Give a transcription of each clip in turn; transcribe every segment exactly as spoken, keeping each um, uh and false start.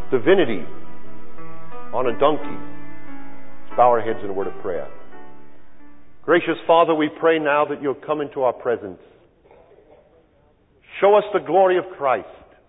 divinity on a donkey. Let's bow our heads in a word of prayer. Gracious Father, we pray now that you'll come into our presence. Show us the glory of Christ,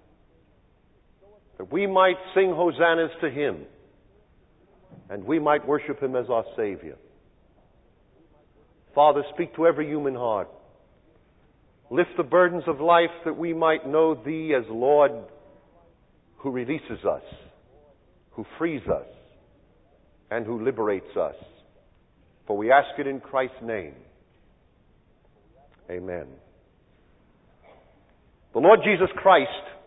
that we might sing hosannas to him, and we might worship him as our Savior. Father, speak to every human heart. Lift the burdens of life that we might know thee as Lord, who releases us, who frees us, and who liberates us. For we ask it in Christ's name. Amen. The Lord Jesus Christ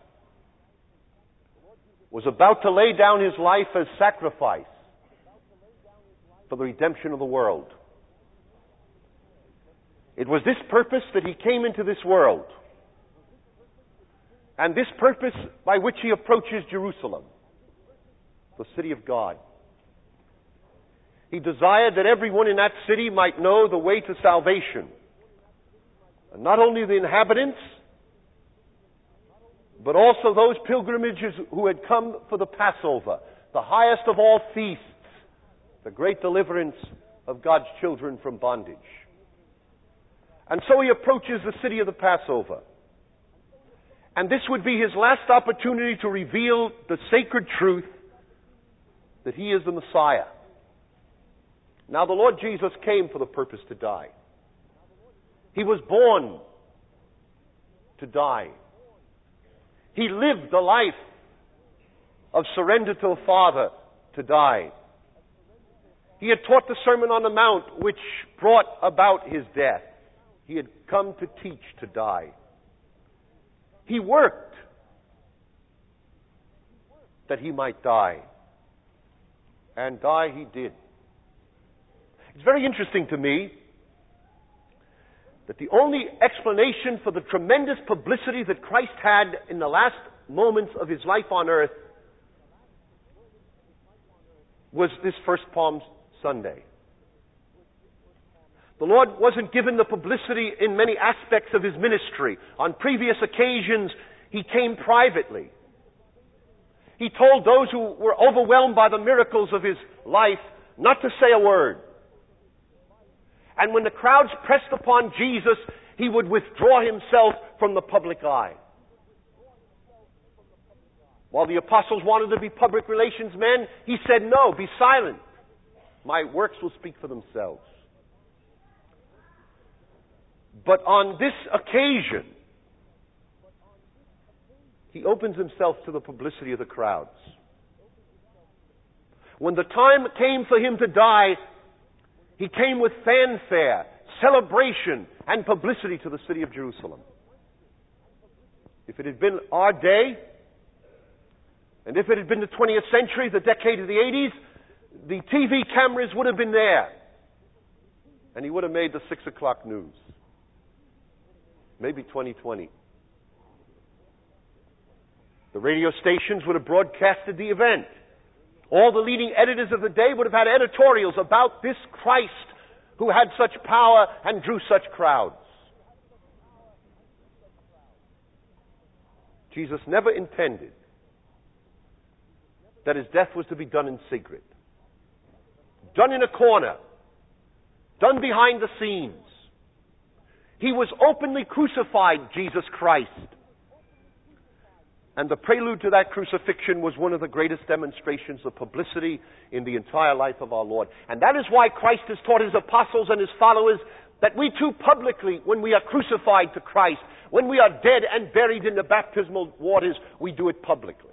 was about to lay down his life as sacrifice for the redemption of the world. It was this purpose that he came into this world, and this purpose by which he approaches Jerusalem, the city of God. He desired that everyone in that city might know the way to salvation. And not only the inhabitants, but also those pilgrimages who had come for the Passover, the highest of all feasts, the great deliverance of God's children from bondage. And so he approaches the city of the Passover. And this would be his last opportunity to reveal the sacred truth that he is the Messiah. Now, the Lord Jesus came for the purpose to die. He was born to die. He lived the life of surrender to the Father to die. He had taught the Sermon on the Mount, which brought about his death. He had come to teach to die. He worked that he might die. And die he did. It's very interesting to me that the only explanation for the tremendous publicity that Christ had in the last moments of his life on earth was this first Palm Sunday. The Lord wasn't given the publicity in many aspects of his ministry. On previous occasions, he came privately. He told those who were overwhelmed by the miracles of his life not to say a word. And when the crowds pressed upon Jesus, he would withdraw himself from the public eye. While the apostles wanted to be public relations men, he said, "No, be silent. My works will speak for themselves." But on this occasion, he opens himself to the publicity of the crowds. When the time came for him to die, he came with fanfare, celebration, and publicity to the city of Jerusalem. If it had been our day, and if it had been the twentieth century, the decade of the eighties, the T V cameras would have been there. And he would have made the six o'clock news. Maybe twenty twenty. The radio stations would have broadcasted the event. All the leading editors of the day would have had editorials about this Christ who had such power and drew such crowds. Jesus never intended that his death was to be done in secret. Done in a corner. Done behind the scenes. He was openly crucified, Jesus Christ. And the prelude to that crucifixion was one of the greatest demonstrations of publicity in the entire life of our Lord. And that is why Christ has taught his apostles and his followers that we too publicly, when we are crucified to Christ, when we are dead and buried in the baptismal waters, we do it publicly.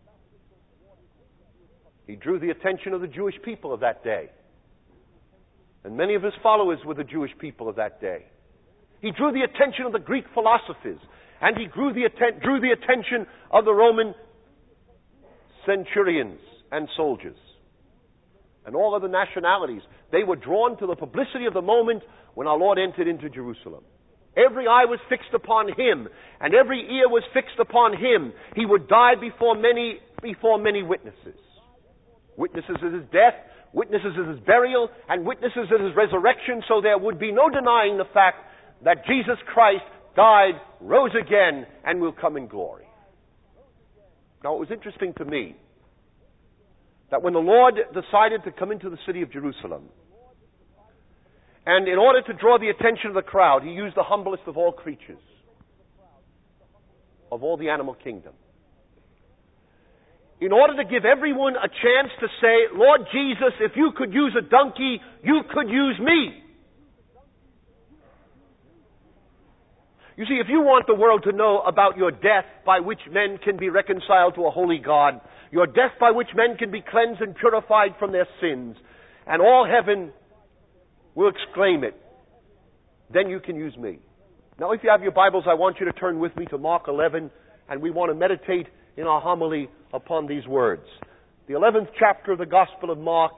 He drew the attention of the Jewish people of that day. And many of his followers were the Jewish people of that day. He drew the attention of the Greek philosophers, and he drew the, atten- drew the attention of the Roman centurions and soldiers. And all other nationalities. They were drawn to the publicity of the moment when our Lord entered into Jerusalem. Every eye was fixed upon him, and every ear was fixed upon him. He would die before many, before many witnesses. Witnesses of his death, witnesses of his burial, and witnesses of his resurrection, so there would be no denying the fact that Jesus Christ died, rose again, and will come in glory. Now, it was interesting to me that when the Lord decided to come into the city of Jerusalem, and in order to draw the attention of the crowd, he used the humblest of all creatures, of all the animal kingdom, in order to give everyone a chance to say, Lord Jesus, if you could use a donkey, you could use me. You see, if you want the world to know about your death by which men can be reconciled to a holy God, your death by which men can be cleansed and purified from their sins, and all heaven will exclaim it, then you can use me. Now, if you have your Bibles, I want you to turn with me to Mark eleven, and we want to meditate in our homily upon these words. The eleventh chapter of the Gospel of Mark.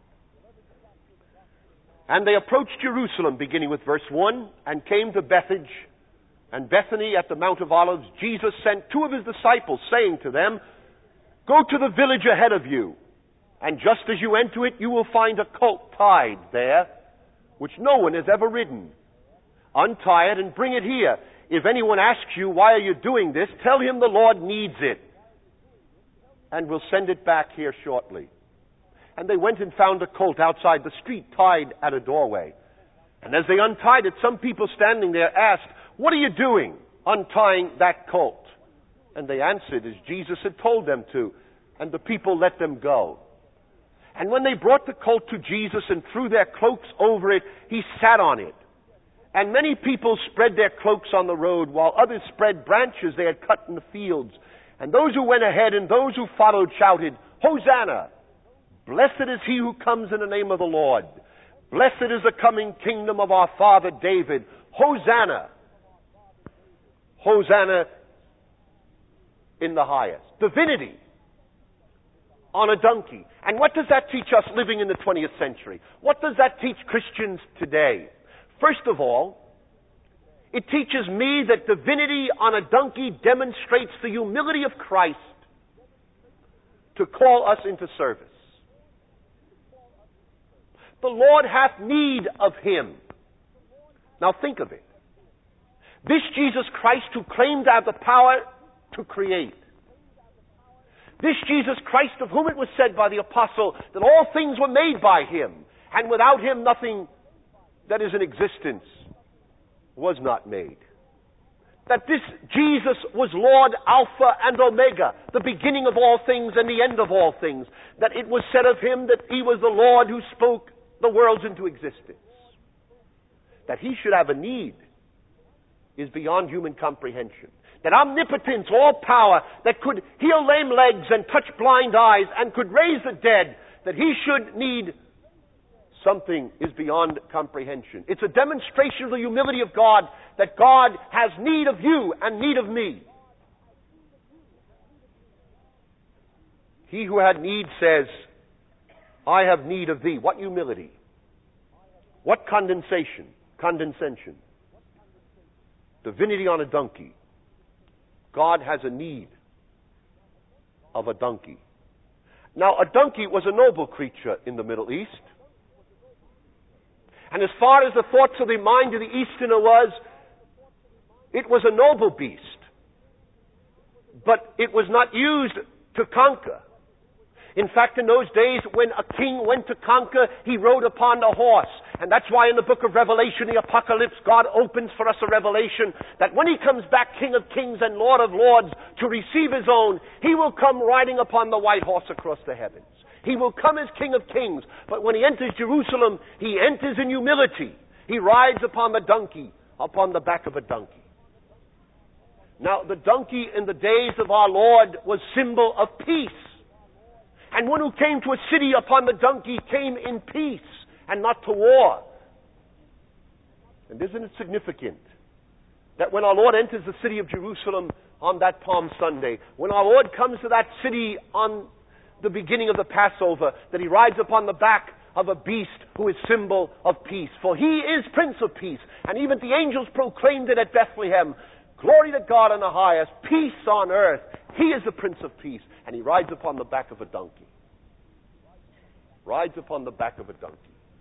And they approached Jerusalem, beginning with verse one, and came to Bethphage and Bethany at the Mount of Olives. Jesus sent two of his disciples, saying to them, Go to the village ahead of you, and just as you enter it, you will find a colt tied there, which no one has ever ridden. Untie it and bring it here. If anyone asks you, why are you doing this? Tell him the Lord needs it, and will send it back here shortly. And they went and found a colt outside the street, tied at a doorway. And as they untied it, some people standing there asked, What are you doing, untying that colt? And they answered as Jesus had told them to, and the people let them go. And when they brought the colt to Jesus and threw their cloaks over it, he sat on it. And many people spread their cloaks on the road, while others spread branches they had cut in the fields. And those who went ahead and those who followed shouted, Hosanna! Blessed is he who comes in the name of the Lord. Blessed is the coming kingdom of our father David. Hosanna! Hosanna in the highest. Divinity on a donkey. And what does that teach us living in the twentieth century? What does that teach Christians today? First of all, it teaches me that divinity on a donkey demonstrates the humility of Christ to call us into service. The Lord hath need of him. Now think of it. This Jesus Christ who claimed to have the power to create. This Jesus Christ of whom it was said by the apostle that all things were made by him, and without him nothing that is in existence was not made. That this Jesus was Lord Alpha and Omega, the beginning of all things and the end of all things. That it was said of him that he was the Lord who spoke the worlds into existence. That he should have a need is beyond human comprehension. That omnipotence, all power, that could heal lame legs and touch blind eyes and could raise the dead, that he should need something is beyond comprehension. It's a demonstration of the humility of God, that God has need of you and need of me. He who had need says, I have need of thee. What humility? What condensation? Condescension. Divinity on a donkey. God has a need of a donkey. Now, a donkey was a noble creature in the Middle East. And as far as the thoughts of the mind of the Easterner was, it was a noble beast. But it was not used to conquer. In fact, in those days, when a king went to conquer, he rode upon a horse. And that's why in the book of Revelation, the Apocalypse, God opens for us a revelation that when he comes back, King of Kings and Lord of Lords, to receive his own, he will come riding upon the white horse across the heavens. He will come as King of Kings. But when he enters Jerusalem, he enters in humility. He rides upon the donkey, upon the back of a donkey. Now, the donkey in the days of our Lord was symbol of peace. And one who came to a city upon the donkey came in peace and not to war. And isn't it significant that when our Lord enters the city of Jerusalem on that Palm Sunday, when our Lord comes to that city on the beginning of the Passover, that he rides upon the back of a beast who is symbol of peace? For he is Prince of Peace. And even the angels proclaimed it at Bethlehem. Glory to God in the highest, peace on earth. He is the Prince of Peace. And he rides upon the back of a donkey. Rides upon the back of a donkey.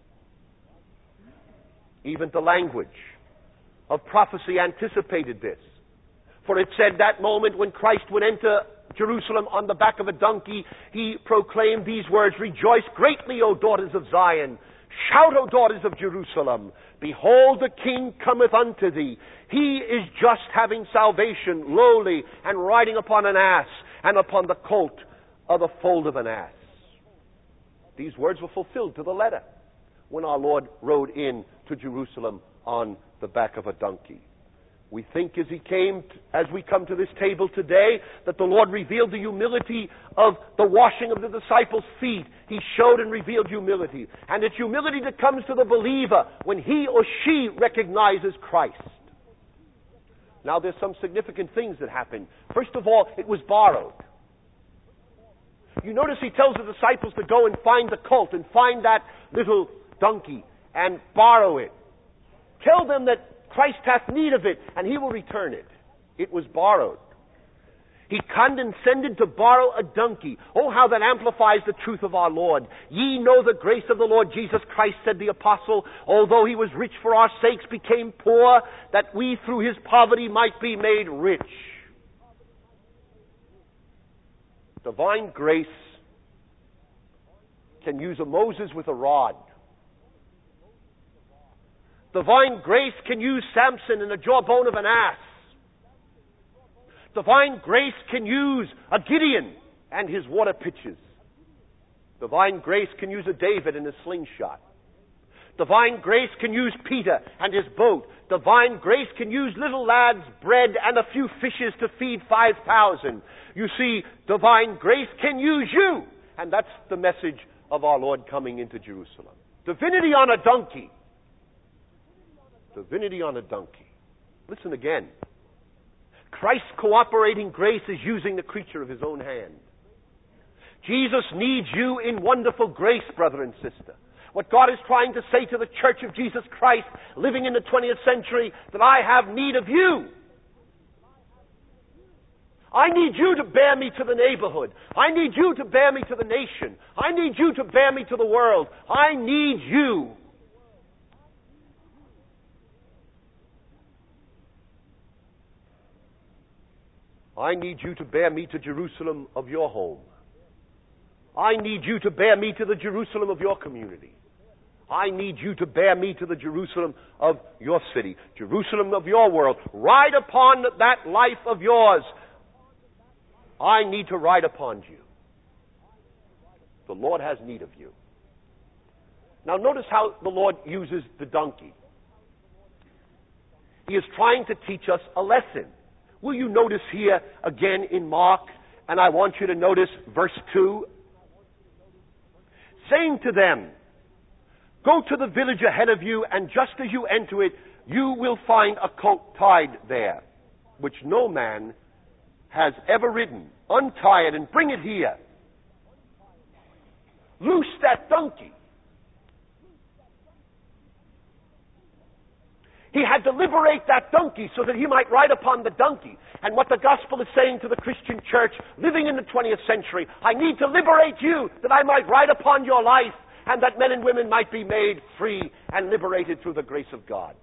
Even the language of prophecy anticipated this. For it said that moment when Christ would enter Jerusalem on the back of a donkey, he proclaimed these words, "Rejoice greatly, O daughters of Zion. Shout, O daughters of Jerusalem. Behold, the King cometh unto thee. He is just, having salvation, lowly, and riding upon an ass, and upon the colt of the foal of an ass." These words were fulfilled to the letter when our Lord rode in to Jerusalem on the back of a donkey. We think as he came, as we come to this table today, that the Lord revealed the humility of the washing of the disciples' feet. He showed and revealed humility. And it's humility that comes to the believer when he or she recognizes Christ. Now there's some significant things that happen. First of all, it was borrowed. You notice he tells the disciples to go and find the colt and find that little donkey and borrow it. Tell them that Christ hath need of it, and he will return it. It was borrowed. He condescended to borrow a donkey. Oh, how that amplifies the truth of our Lord. Ye know the grace of the Lord Jesus Christ, said the apostle, although he was rich for our sakes, became poor, that we through his poverty might be made rich. Divine grace can use a Moses with a rod. Divine grace can use Samson and the jawbone of an ass. Divine grace can use a Gideon and his water pitchers. Divine grace can use a David and a slingshot. Divine grace can use Peter and his boat. Divine grace can use little lads' bread and a few fishes to feed five thousand. You see, divine grace can use you. And that's the message of our Lord coming into Jerusalem. Divinity on a donkey. Divinity on a donkey. Listen again. Christ's cooperating grace is using the creature of his own hand. Jesus needs you in wonderful grace, brother and sister. What God is trying to say to the Church of Jesus Christ living in the twentieth century, that I have need of you. I need you to bear me to the neighborhood. I need you to bear me to the nation. I need you to bear me to the world. I need you. I need you to bear me to Jerusalem of your home. I need you to bear me to the Jerusalem of your community. I need you to bear me to the Jerusalem of your city, Jerusalem of your world. Ride upon that life of yours. I need to ride upon you. The Lord has need of you. Now notice how the Lord uses the donkey. He is trying to teach us a lesson. Will you notice here again in Mark, and I want you to notice verse two, saying to them, go to the village ahead of you, and just as you enter it, you will find a colt tied there, which no man has ever ridden. Untie it and bring it here. Loose that donkey. He had to liberate that donkey so that he might ride upon the donkey. And what the gospel is saying to the Christian church living in the twentieth century, I need to liberate you that I might ride upon your life and that men and women might be made free and liberated through the grace of God.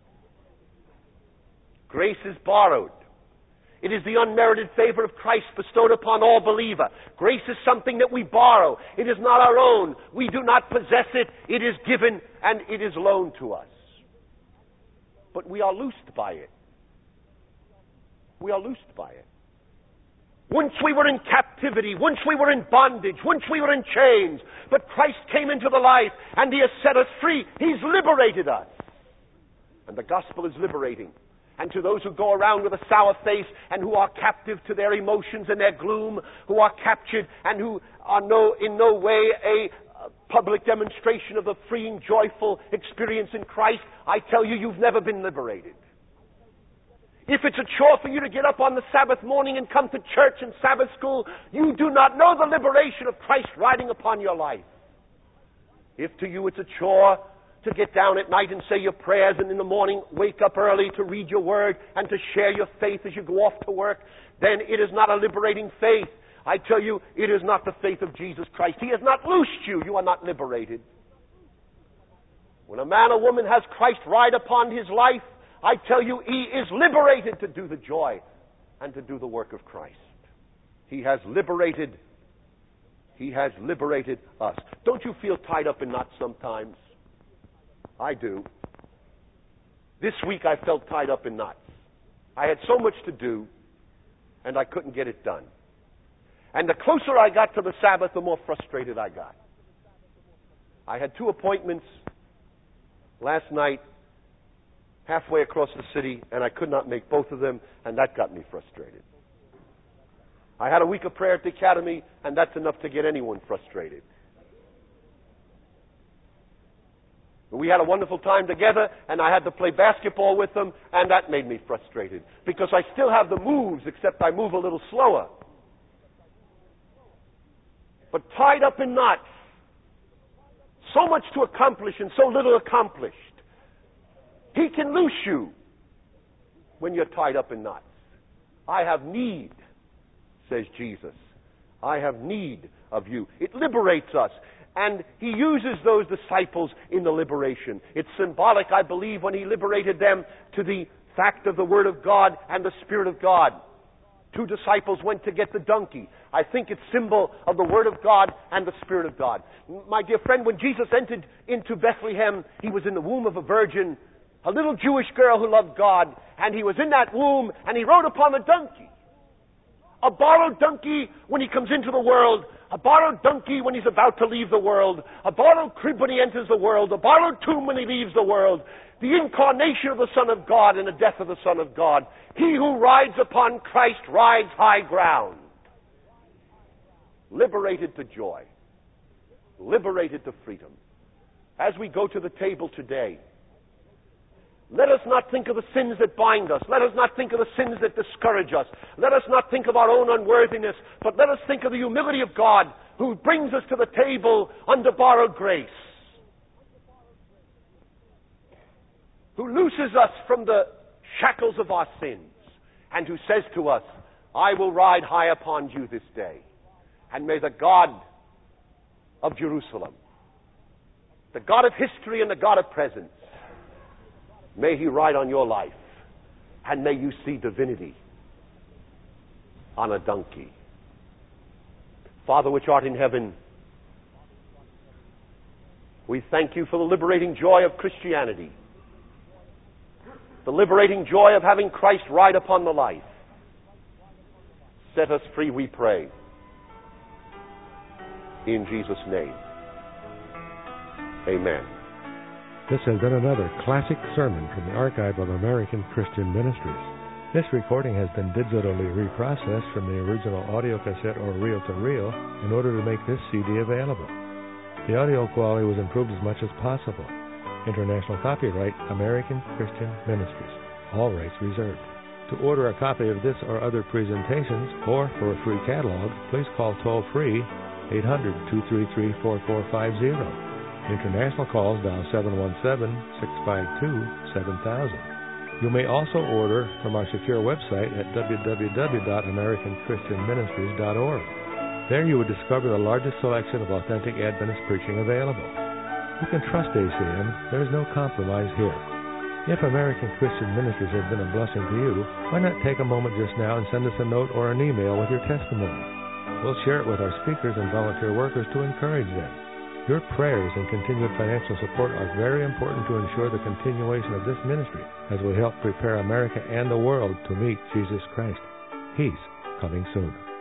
Grace is borrowed. It is the unmerited favor of Christ bestowed upon all believer. Grace is something that we borrow. It is not our own. We do not possess it. It is given and it is loaned to us. But we are loosed by it. We are loosed by it. Once we were in captivity, once we were in bondage, once we were in chains, but Christ came into the life and He has set us free. He's liberated us. And the gospel is liberating. And to those who go around with a sour face and who are captive to their emotions and their gloom, who are captured and who are no, in no way a public demonstration of the freeing, joyful experience in Christ, I tell you, you've never been liberated. If it's a chore for you to get up on the Sabbath morning and come to church and Sabbath school, you do not know the liberation of Christ riding upon your life. If to you it's a chore to get down at night and say your prayers and in the morning wake up early to read your word and to share your faith as you go off to work, then it is not a liberating faith. I tell you, it is not the faith of Jesus Christ. He has not loosed you. You are not liberated. When a man or woman has Christ ride upon his life, I tell you, he is liberated to do the joy and to do the work of Christ. He has liberated. He has liberated us. Don't you feel tied up in knots sometimes? I do. This week I felt tied up in knots. I had so much to do, and I couldn't get it done. And the closer I got to the Sabbath, the more frustrated I got. I had two appointments last night, halfway across the city, and I could not make both of them, and that got me frustrated. I had a week of prayer at the academy, and that's enough to get anyone frustrated. We had a wonderful time together, and I had to play basketball with them, and that made me frustrated. Because I still have the moves, except I move a little slower. But tied up in knots, so much to accomplish and so little accomplished. He can loose you when you're tied up in knots. I have need, says Jesus. I have need of you. It liberates us. And he uses those disciples in the liberation. It's symbolic, I believe, when he liberated them to the fact of the Word of God and the Spirit of God. Two disciples went to get the donkey. I think it's symbol of the Word of God and the Spirit of God. My dear friend, when Jesus entered into Bethlehem, he was in the womb of a virgin, a little Jewish girl who loved God, and he was in that womb, and he rode upon a donkey. A borrowed donkey when he comes into the world, a borrowed donkey when he's about to leave the world, a borrowed crib when he enters the world, a borrowed tomb when he leaves the world, the incarnation of the Son of God and the death of the Son of God. He who rides upon Christ rides high ground. Liberated to joy. Liberated to freedom. As we go to the table today, let us not think of the sins that bind us. Let us not think of the sins that discourage us. Let us not think of our own unworthiness, but let us think of the humility of God who brings us to the table under borrowed grace, who looses us from the shackles of our sins, and who says to us, I will ride high upon you this day. And may the God of Jerusalem, the God of history and the God of presence, may he ride on your life, and may you see divinity on a donkey. Father which art in heaven, we thank you for the liberating joy of Christianity, the liberating joy of having Christ ride upon the life. Set us free, we pray. In Jesus' name. Amen. This has been another classic sermon from the Archive of American Christian Ministries. This recording has been digitally reprocessed from the original audio cassette or reel-to-reel in order to make this C D available. The audio quality was improved as much as possible. International copyright, American Christian Ministries. All rights reserved. To order a copy of this or other presentations, or for a free catalog, please call toll-free eight hundred, two three three, four four five zero. International calls dial seven one seven, six five two, seven thousand. You may also order from our secure website at w w w dot american christian ministries dot org. There you would discover the largest selection of authentic Adventist preaching available. You can trust A C M. There is no compromise here. If American Christian Ministries has been a blessing to you, why not take a moment just now and send us a note or an email with your testimony? We'll share it with our speakers and volunteer workers to encourage them. Your prayers and continued financial support are very important to ensure the continuation of this ministry as we help prepare America and the world to meet Jesus Christ. He's coming soon.